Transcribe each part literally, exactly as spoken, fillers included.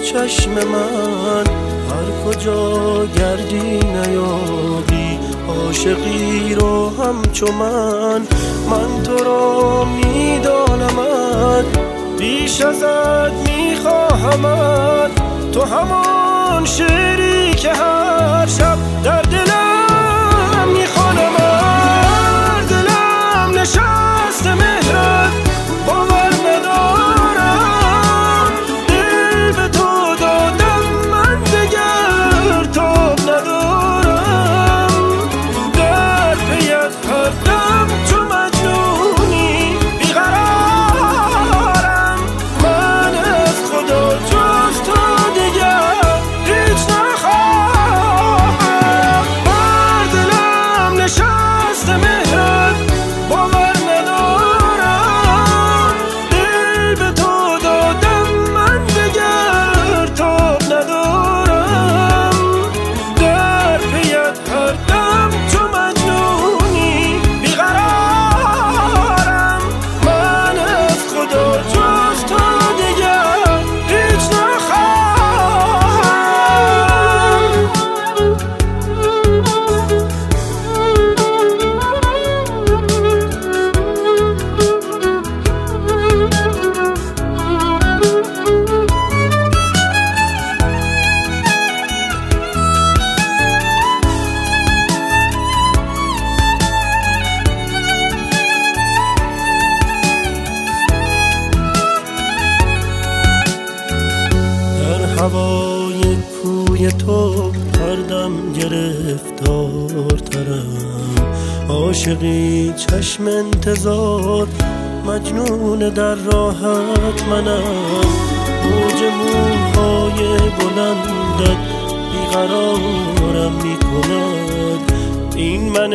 چشم من، هر کجا گردی نیابی عاشقی رو همچو من. من تو را میدانمت، بیش ازت میخواهمت، تو همان شعری که هر شب در دلم میخوانمت. دلم نشست مهرت، باور ندارم، دل به تو دادم من دگر تاب ندارم. در پیت هر دم چو مجنونی بیقرارم، من از خدا جز تو دیگر هیچ نخواهم. بر دلم نشست مهرت، باور ندارم، دل به تو دادم من دگر تاب ندارم. در پیت هر دم چو مجنونی بیقرارم، من از خدا جز تو دیگر هیچ نخواهم. در هوای کوی تو هر دم گرفتارترم، عاشقی چشم انتظار، مجنون در راحت منم. موج موهای بلندت بیقرارم میکند، این من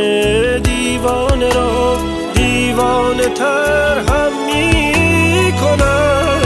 دیوانه را دیوانه تر هم میکند.